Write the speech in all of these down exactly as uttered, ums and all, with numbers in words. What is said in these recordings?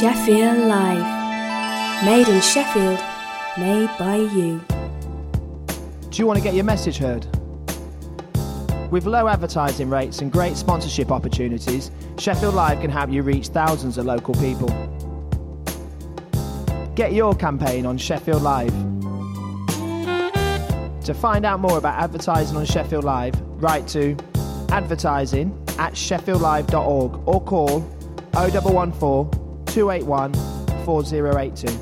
Sheffield Live. Made in Sheffield, made by you. Do you want to get your message heard? With low advertising rates and great sponsorship opportunities, Sheffield Live can help you reach thousands of local people. Get your campaign on Sheffield Live. To find out more about advertising on Sheffield Live, write to advertising at sheffield live dot org or call oh one one four, two eight one, four oh eight two.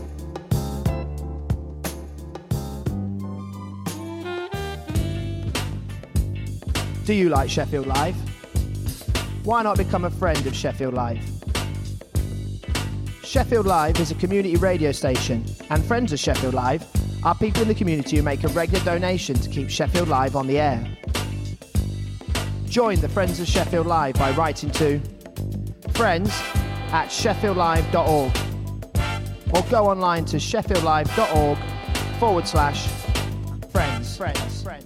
Do you like Sheffield Live? Why not become a friend of Sheffield Live? Sheffield Live is a community radio station, and friends of Sheffield Live are people in the community who make a regular donation to keep Sheffield Live on the air. Join the Friends of Sheffield Live by writing to friends at sheffield live dot org or go online to sheffield live dot org forward slash friends. Friends. Friends.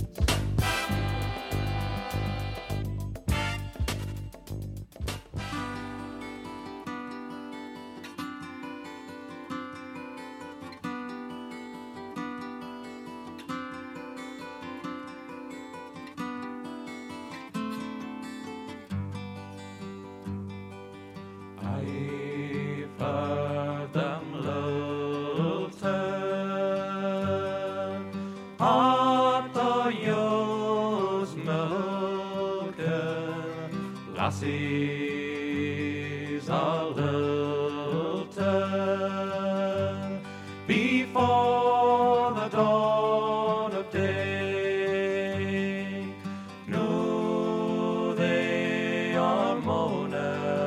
Lassies are lilting before the dawn of day. No, they are moaning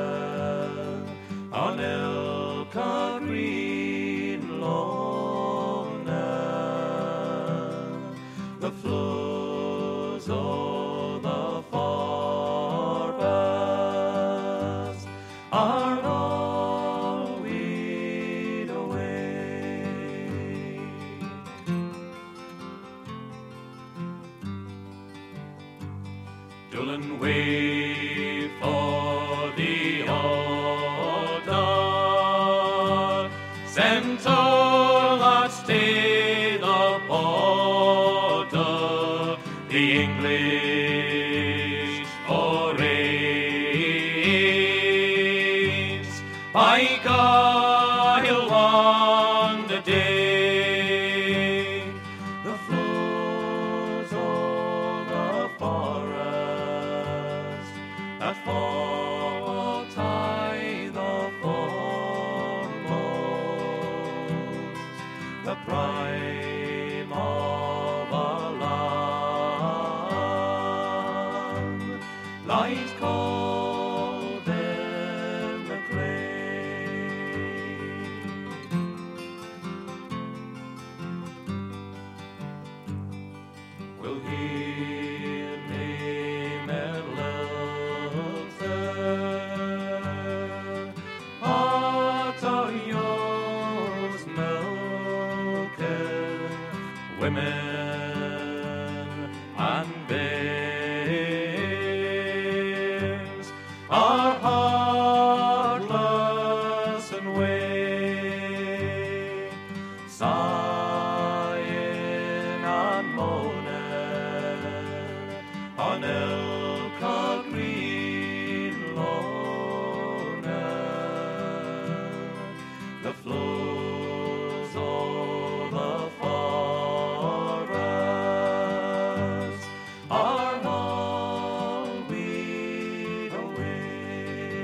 on Ilka green lawn. The flows of the are all weed away. Doolan wait for the order, Centaur that stay the border, the English forays. By Guile on the day, the flows of the forest that fall tie the foremost, the prime of a land lies cold in the clay. Will he name it Lilton? Heart of yours milking women and babes are heartless and way, sighing and moaning on Ilka green lawn. The flows of the forest are all weed away.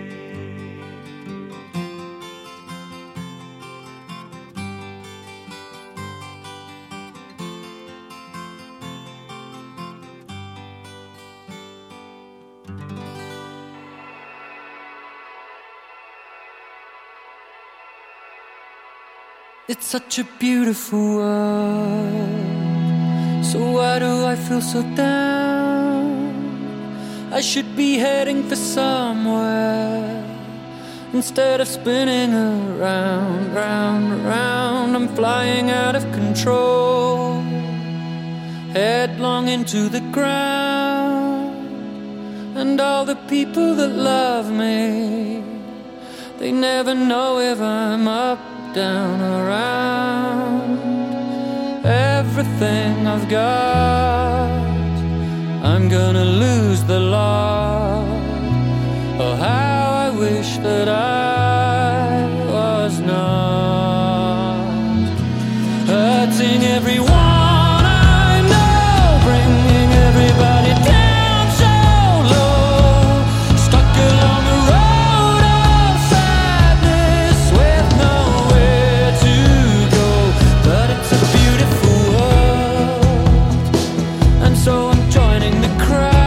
It's such a beautiful world, so why do I feel so down? I should be heading for somewhere instead of spinning around, round, round. I'm flying out of control, headlong into the ground, and all the people that love me They never know if I'm up, down, around. Everything I've got, I'm gonna lose the lot. Oh, how I wish that I was not hurting everyone I know, bringing everybody down so low, stuck along the road of sadness with nowhere to go. But it's a beautiful world, and so I'm joining the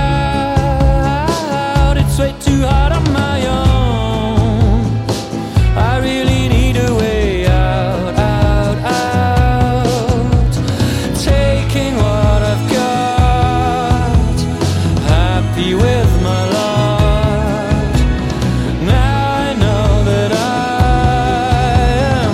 crowd. It's way too hard on my own. I really need a way out, out, out. Taking what I've got, happy with my lot. Now I know that I am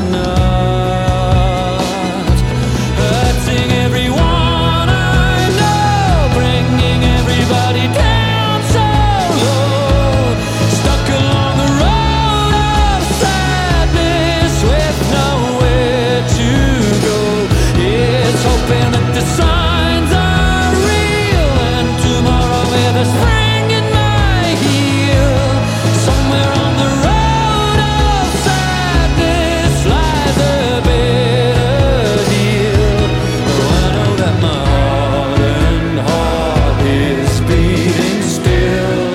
not hurting everyone I know, bringing everybody down so low, stuck along the road of sadness with nowhere to go. It's hoping that the signs are real, and tomorrow with a spring in my heel, somewhere on the road of sadness lies a better deal. Oh, I know that my heart and heart is beating still.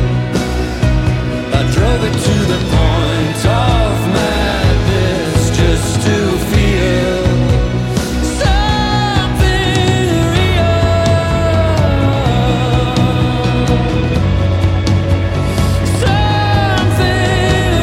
I drove it to the point of madness just to feel something real, something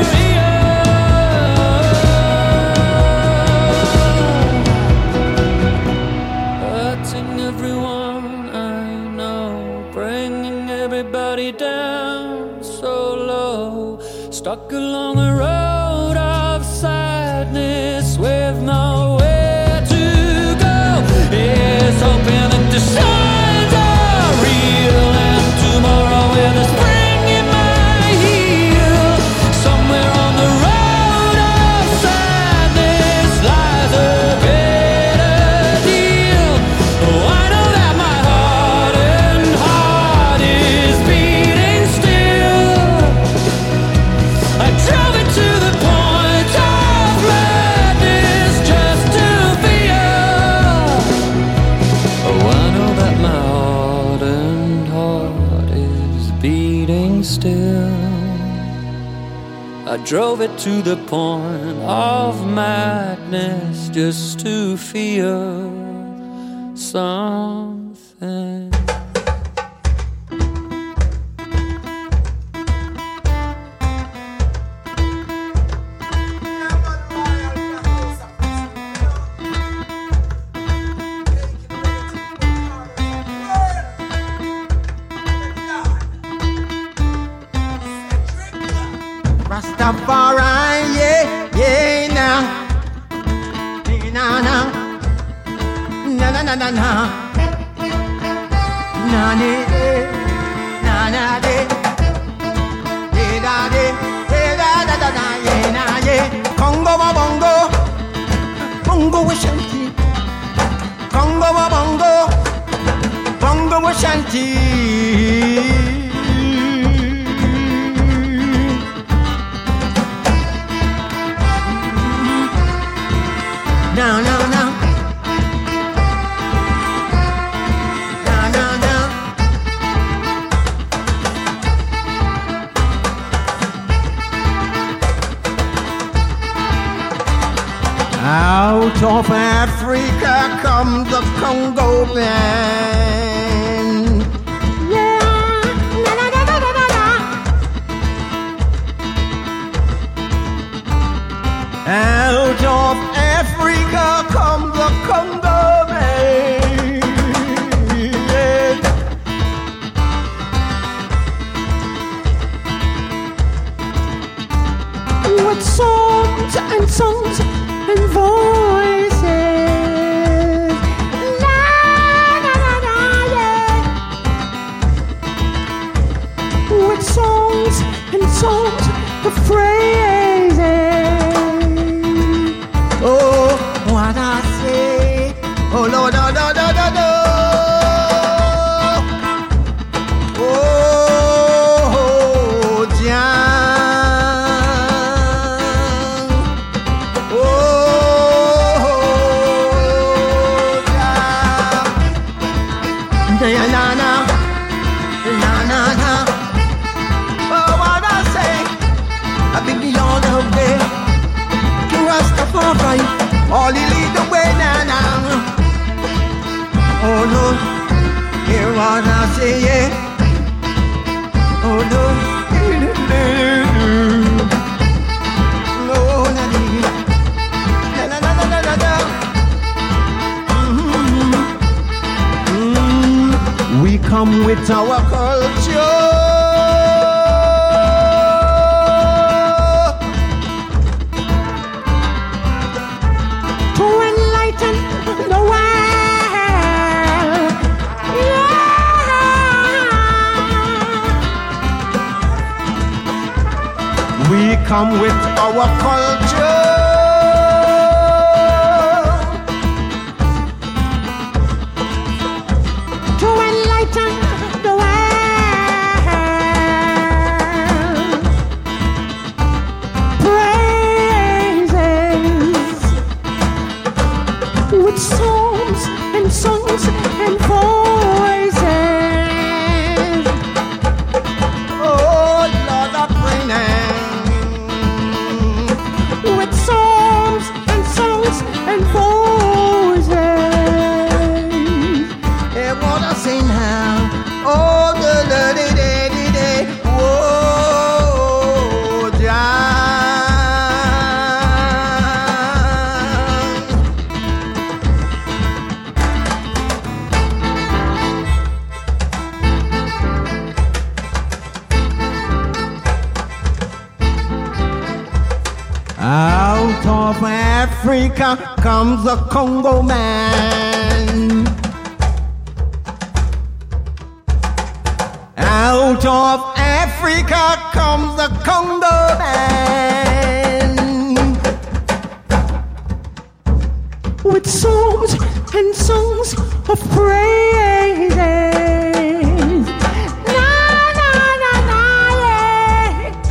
real. Hurting everyone I know, bringing everybody down so low, stuck along the road of sadness with nowhere to go. It's hoping that the signs are real, and tomorrow with a spring in my heel, somewhere on the road of sadness lies a better deal. Oh, I know that my heart and heart is beating still. I drove it to the point of madness just to feel. Oh, I know that my heart and heart is beating still. I drove it to the point of madness just to feel something. Rastafari, yeah, yeah, now. Na, na, na, na, na, na, na. Na, ne, eh, na, na, de. Yeah, da, de. Yeah, da, da, da, da, yeah, na, yeah. Congo, ma, bongo. Bongo, wa, shanty. Congo, ma, bongo. Bongo, wa, shanty. No, no, no. No, no, no. Out of Africa comes the Congo band. Yeah, na na na na na na. Out of Africa comes the Congo man. With songs and songs and voices. La la la la yeah. With songs and songs of praise. Oh no, hear what I say, yeah. Oh no, no, na na na na na na na. Mm-hmm. We come with our culture to enlighten the world. We come with our culture to enlighten the world. Praises with songs and songs and voices. Oh Lord, I pray now. With songs and songs and voices. They wanna sing now. Oh, the the the the the. Whoa, out of Africa comes the Congo man. Out of Africa comes the Congo man. With songs and songs of praises. Na na na na yeah.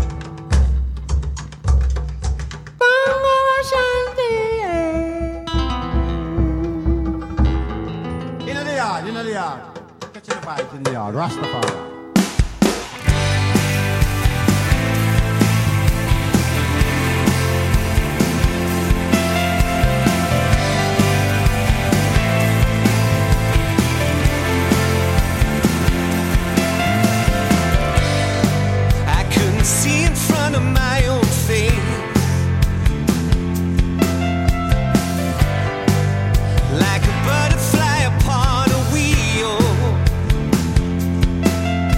Bongo Shanti yeah. In the yard, in the yard. Catch the vibes in the yard, Rastafari. See in front of my own face, like a butterfly upon a wheel.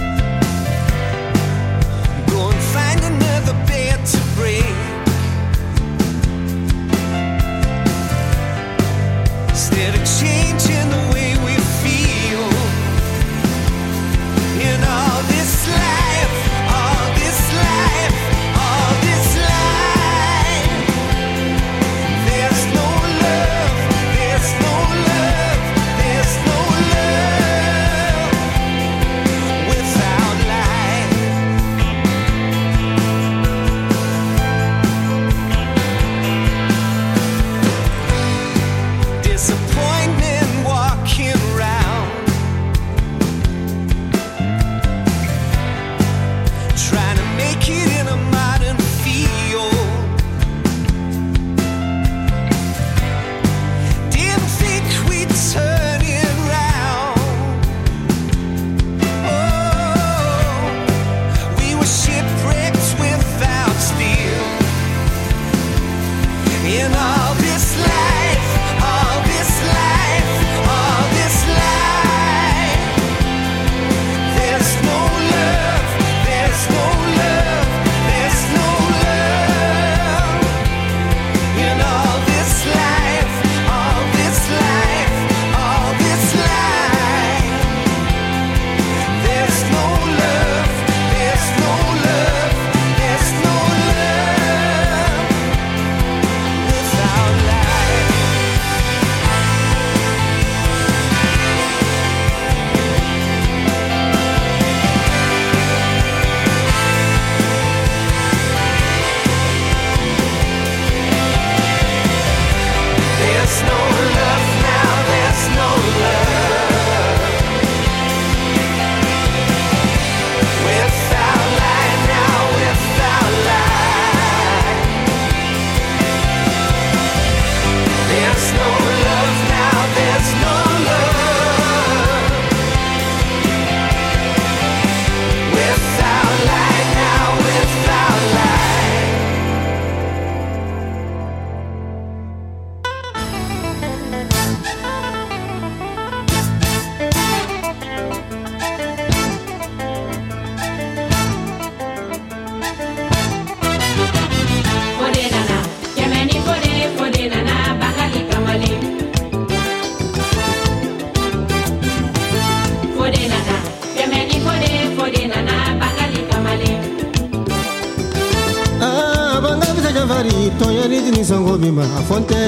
bangari toyani dini sango bima fonte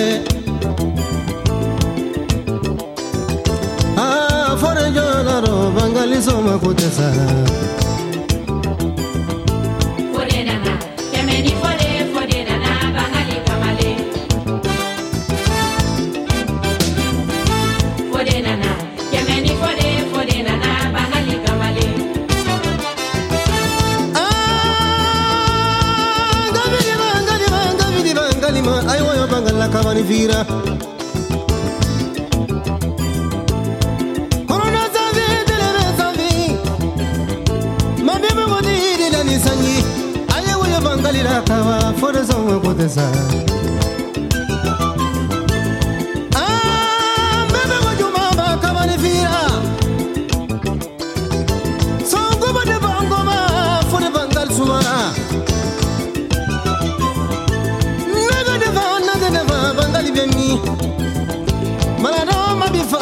ah fore jolaro bangali soma kutesa fore nana kemeni fore fore nana bangali kamale fore nana kemeni fore fore nana bangali kamale aywa bangala kabani vira corona savi dele savi mabebe modi dele ni sanyi aywa bangali la kawa fore songo kotesa ah bebe mojuma ba kabani vira songo bade bangoma fore bangal sumara bangali bemi malado mabifo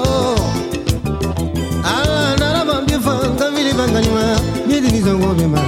ala nara mabifo ngavili bangali ma bidi nizongo bema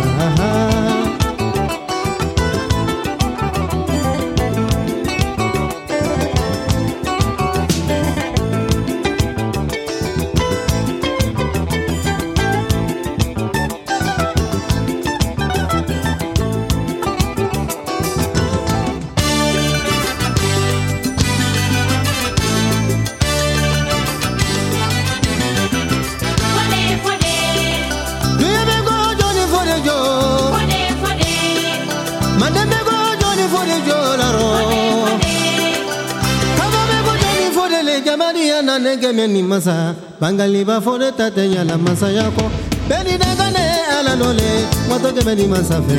Nengeme masa bangali ba fore tate nyala masa yako beni dangane ala nole moto ke beni masa fe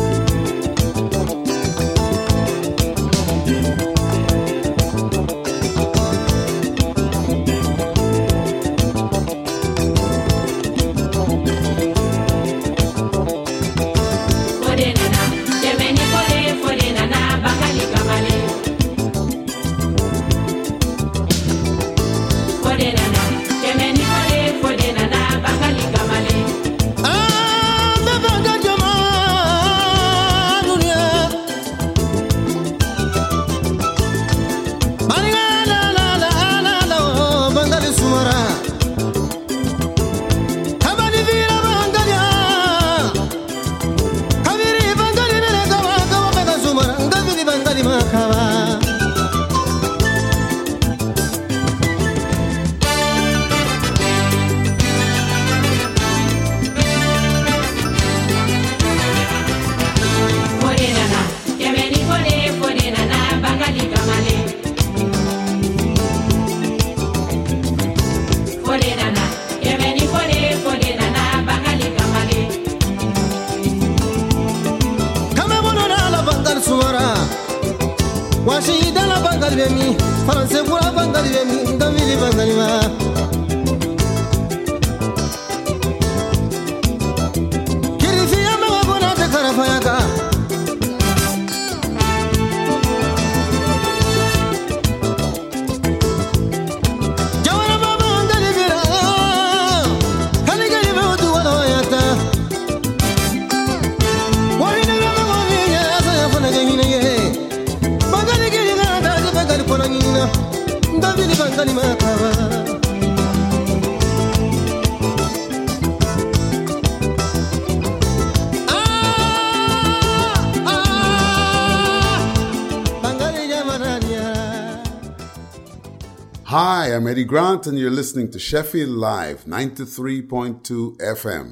Hi, I'm Eddie Grant, and you're listening to Sheffield Live, ninety-three point two F M.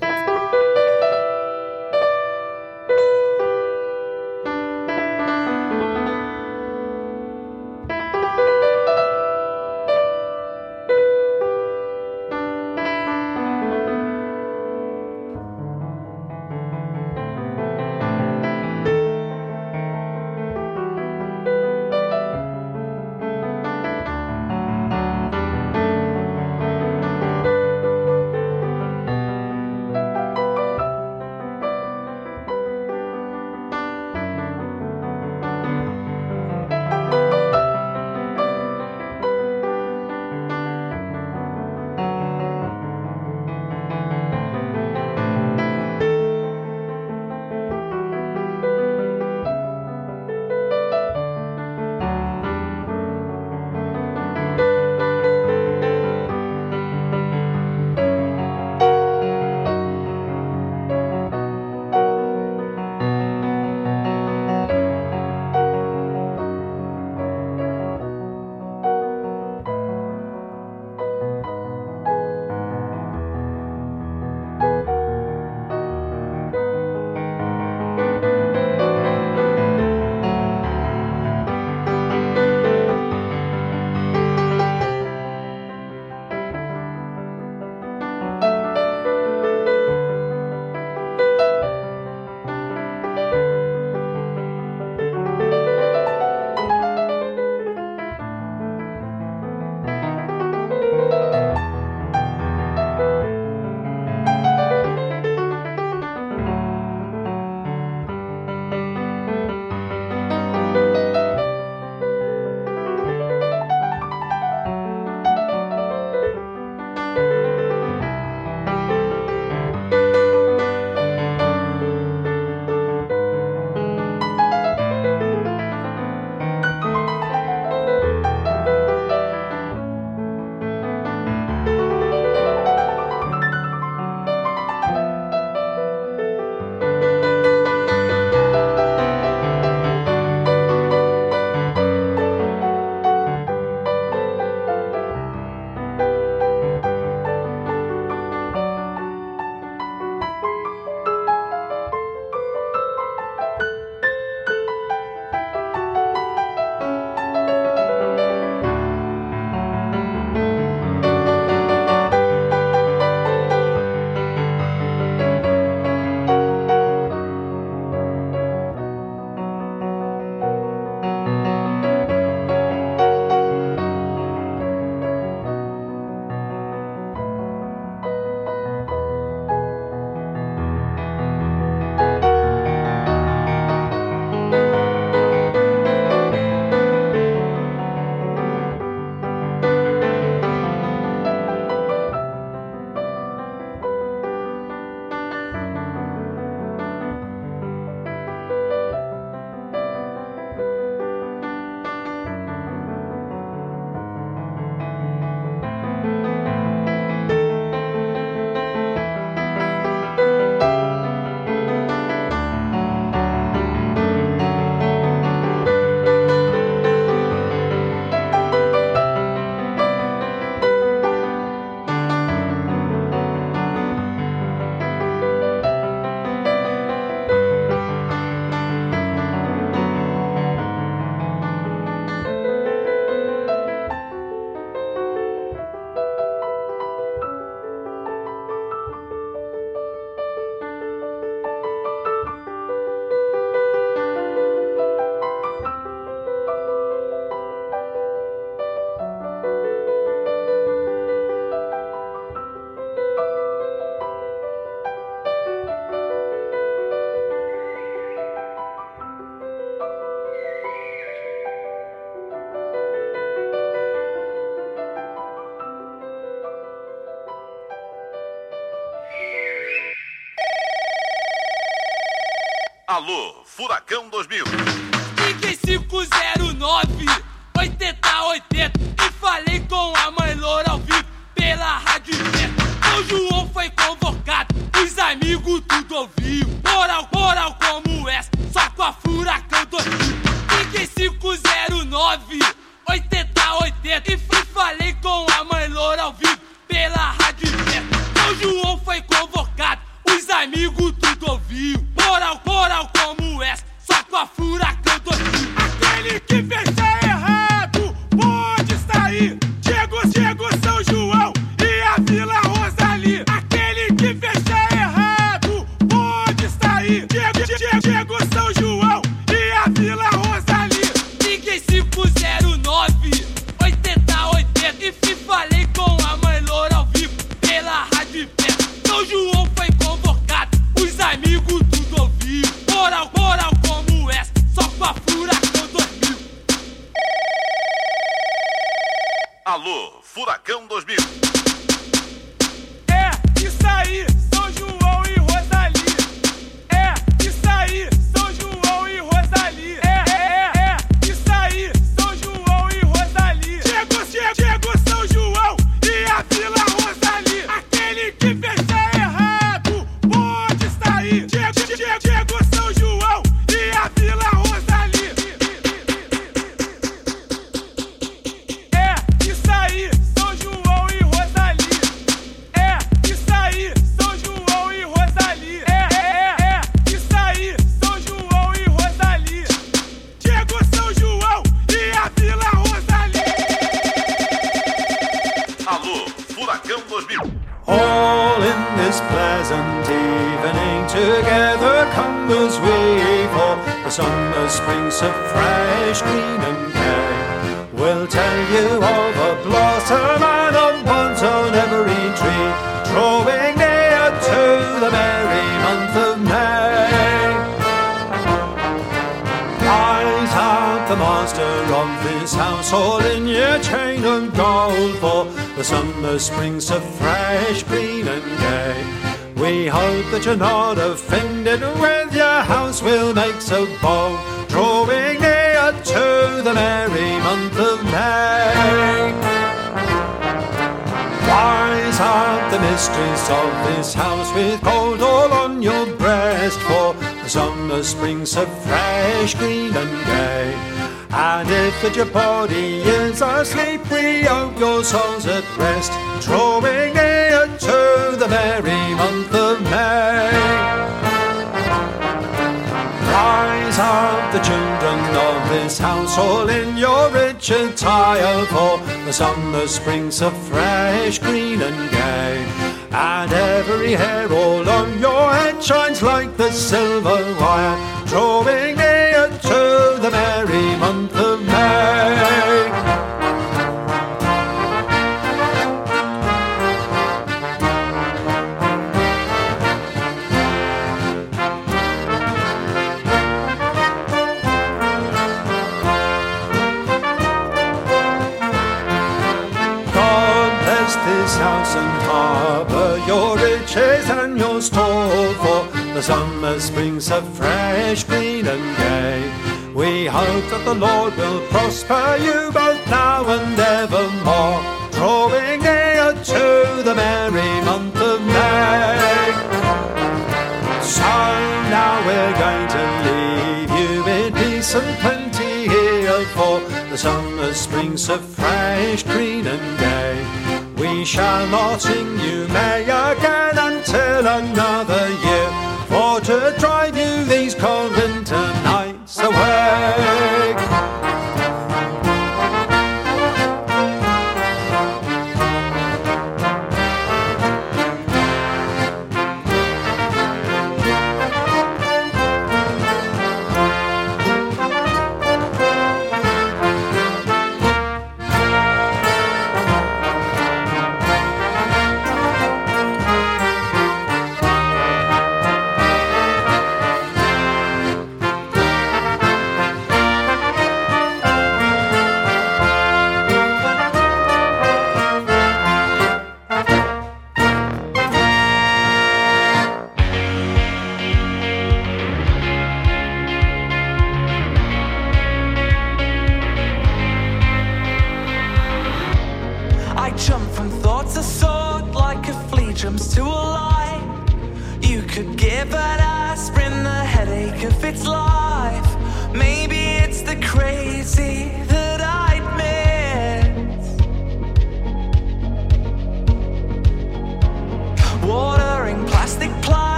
Alô, Furacão dois mil. Liguei cinco zero nove, oitenta oitenta e falei com a mãe Loura ao vivo pela rádio Beta. São João foi convocado, os amigos tudo ouviu. Moral, moral como essa, só com a Furacão dois mil. Liguei cinco zero nove, oitenta oitenta e fui falei com a mãe Loura ao vivo pela rádio Beta. São João foi convocado, os amigos tudo ouviu. Moral, moral como essa, só com a Furacão dois mil. Aquele que fez errado pode sair. Diego, Diego, São João e a Vila Rosalie. Aquele que fez errado pode sair. Diego, Diego, Diego, São João e a Vila Rosalie. Liguei cinco zero nove, oitenta oitenta e fui falei com a mãe Loura ao vivo pela rádio Beta. São João foi convocado, os amigos tudo ouviu. Moral, moral como essa, só com a Furacão dois mil. Alô, Furacão dois mil. É isso aí, São João e Rosalie. É isso aí, São João e Rosalie. É, é, é, isso aí, São João e Rosalie. Diego, Diego, Diego, São João e a Vila Rosalie. Aquele que fez errado pode sair. Diego, Diego, Diego, São João e a Vila Rosalie. É isso aí, São João e Rosalie. É isso aí, São João e Rosalie. É, é, é, isso aí, São João e Rosalie. Diego, São João e a Vila Rosalie. Alô, Furacão dois mil. All in this pleasant evening together come as we for the summer springs so fresh, green and gay. We'll tell you of a blossom and a bunch on every tree, drawing near to the merry month of May. Rise up the master of this house, all in your chain of gold, for the summer springs so fresh, green and gay. We hope that you're not offended with your house we'll make so bold, drawing near to the merry month of May. Rise up the mistress of this house with gold all on your breast, for the summer springs so fresh, green and gay. And if that your body is asleep, we hope your soul's at rest, drawing near to the merry month of May. Rise up the children of this house, all in your rich attire, for the summer springs so fresh, green and gay. And every hair all on your head shines like the silver wire, drawing near to the merry month of May. This house and harbour, your riches and your store, for the summer springs so fresh, green and gay. We hope that the Lord will prosper you both now and evermore, drawing near to the merry month of May. So now we're going to leave you in peace and plenty here, for the summer springs so fresh, green and gay. We shall not sing you May again until another year, for to drive you these cold winter nights away.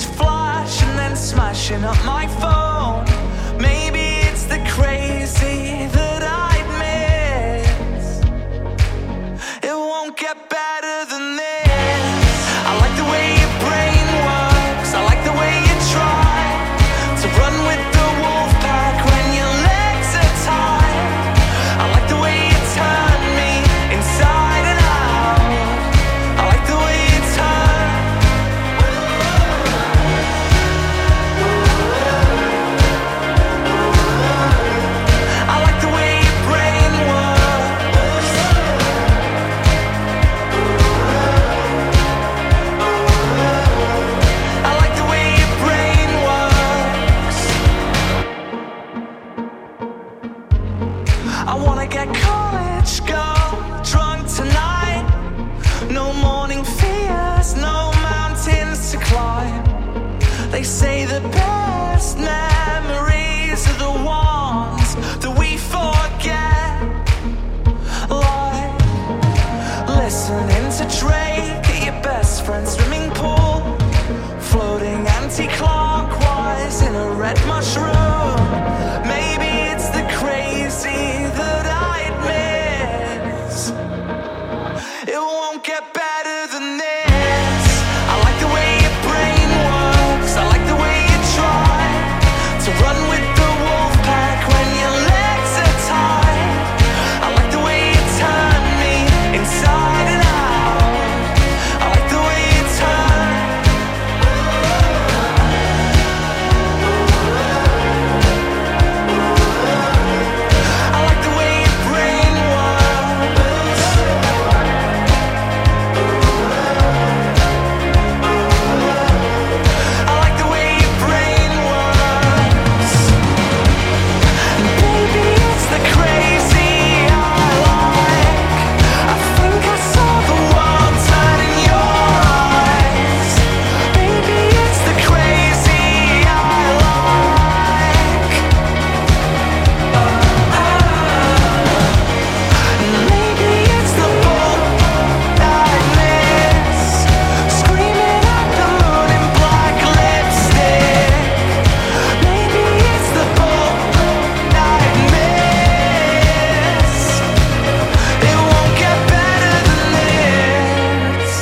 message flash and then smashing up my phone. Maybe it's the crazy that I miss. It won't get better than this. I like the way your brain works. I like the way you try to run with the wolf pack when your legs are tied. I like the way you turn me inside and out. I like the way you turn. I like the way your brain works. I like the way your brain works. I wanna get college girl drunk tonight. No morning fears, no mountains to climb. They say the best memories are the ones that we forget. Like listening to Drake at your best friend's swimming pool, floating anti-clockwise in a red mushroom. Maybe it's the crazy that I'd miss. It won't get better than this. I like the way your brain works. I like the way you try to run with the wolf pack when your legs are tied. I like the way you turn me inside and out. I like the way you turn. I like the way your brain works. I like the way your brain works. Baby, it's the crazy I like. I think I saw the world turn in your eyes. Baby, it's the crazy I like. Maybe it's the boat I miss, screaming at the moon in black lipstick. Maybe it's the boat I miss. It won't get better than this.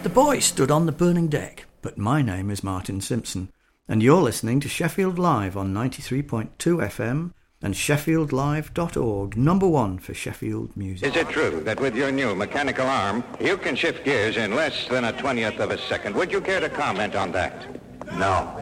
The boy stood on the burning deck, but my name is Martin Simpson, and you're listening to Sheffield Live on ninety-three point two F M and sheffield live dot org, number one for Sheffield music. Is it true that with your new mechanical arm, you can shift gears in less than a twentieth of a second? Would you care to comment on that? No.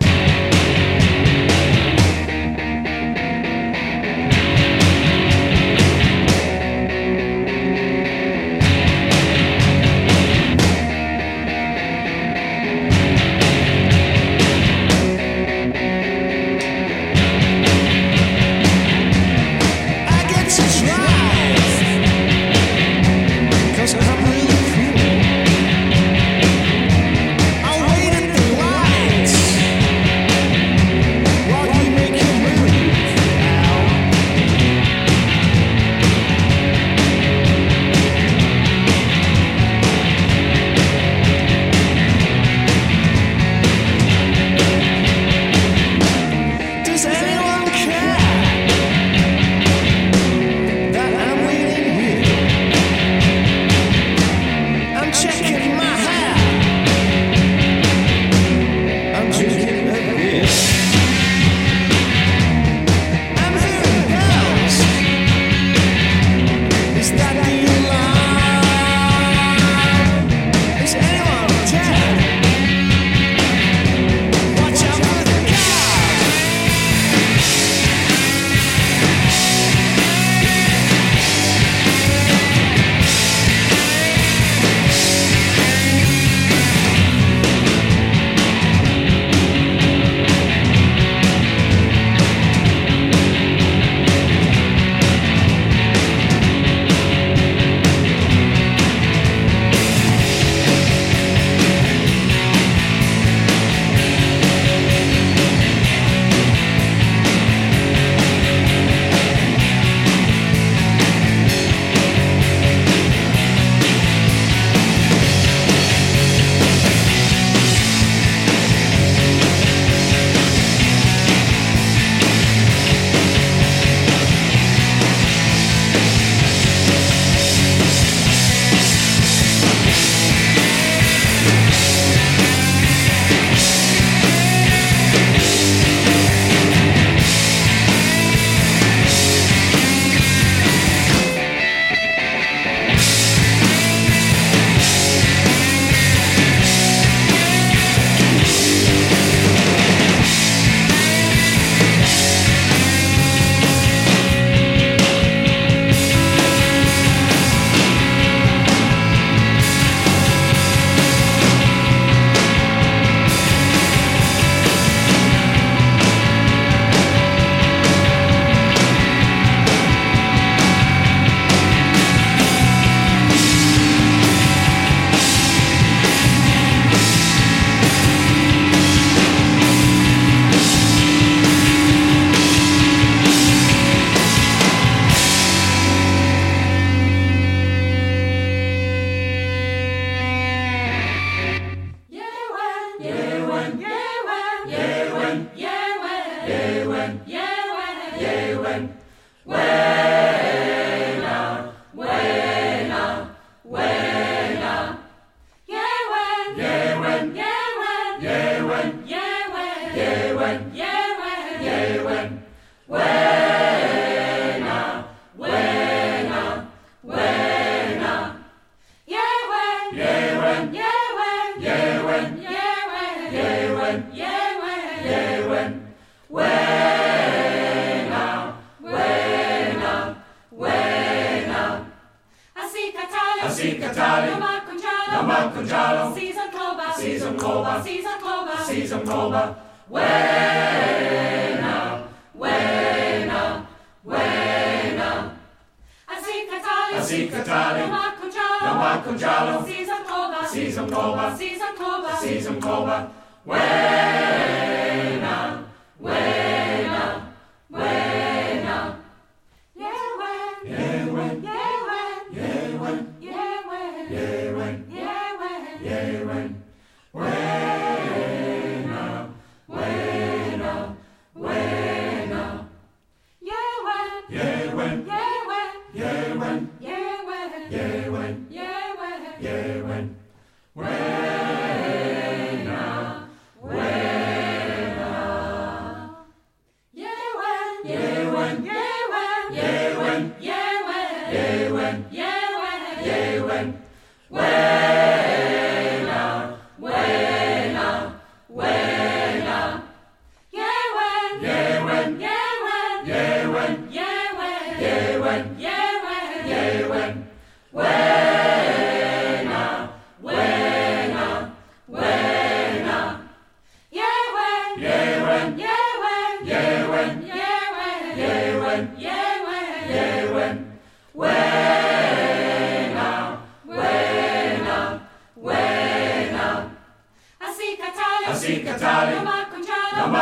Yeah, when, yeah, when, yeah, when, when.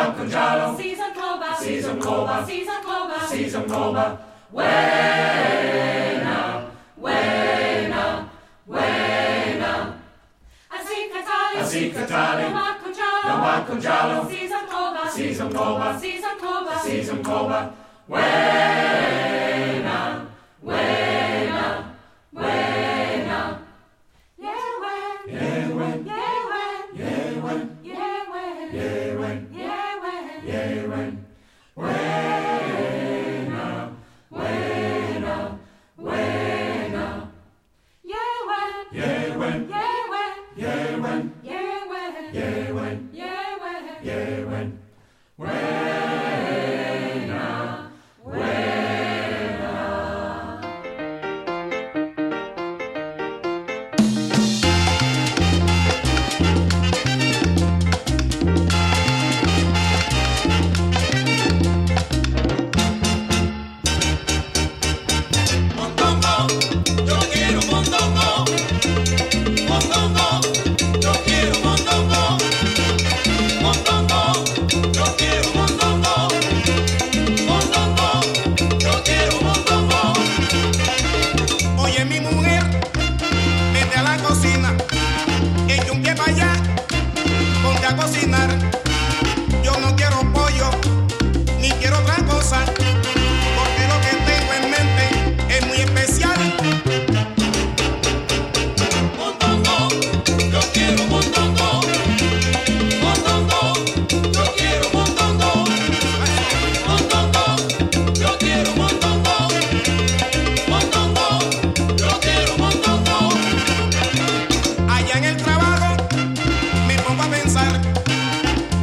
Yomba Kunjalo, Season Clover, Season Clover, Season Clover, Season Clover. Buena, buena, buena. Así Catali, Así Catali, Yomba Kunjalo, Yomba Kunjalo, Season Clover, Season Clover, Season Clover, Season Clover. Buena, buena, buena. Yewen, Yewen, Yewen, Yewen, Yewen, Yewen, Yewen, Yewen. Buena, buena, buena. Yewen, Yewen, Yewen, Yewen, Yewen, Yewen, Yewen, Yewen. Buena, buena. Mondongo, yo quiero mondongo. Mondongo, yo quiero mondongo. Mondongo, yo quiero mondongo. Mondongo, yo quiero mondongo. Oye, mi mujer, vete a la cocina, echa un pie para allá, ponte a cocinar. Yo no quiero pollo, ni quiero otra cosa, porque lo que tengo en mente es muy especial. Mondongo, yo quiero mondongo. Mondongo, yo quiero mondongo. Mondongo, yo quiero mondongo. Mondongo, yo quiero mondongo. Allá en el trabajo me pongo a pensar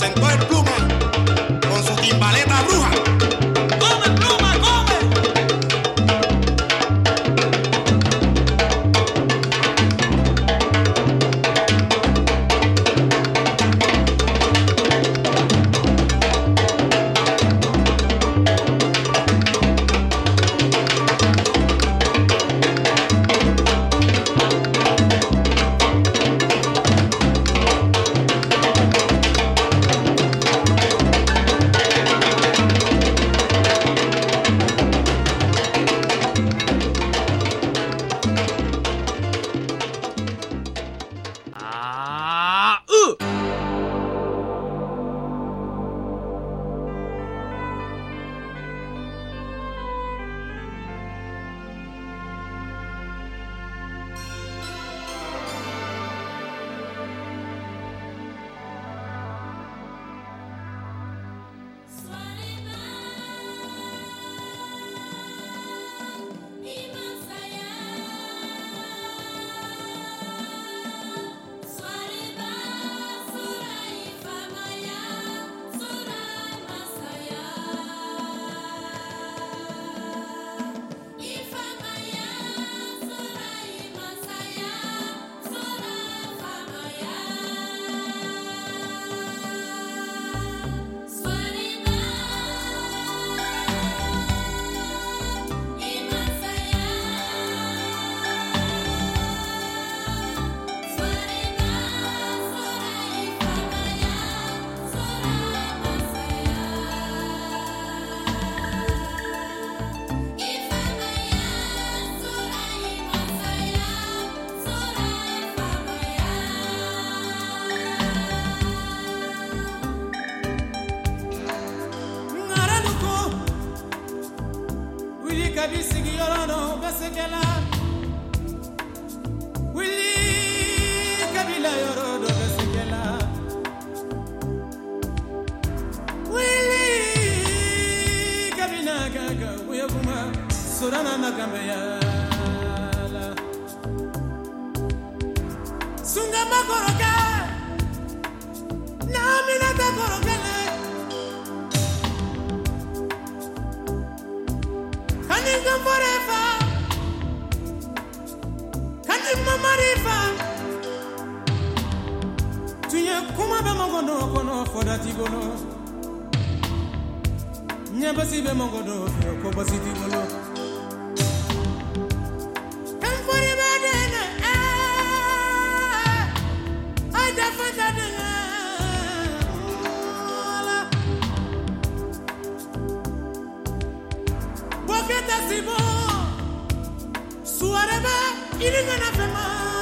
talento es Pluma, con su timbaleta bruja. ¡Come, Pluma, come! Suareba, il n'y en a fait mal.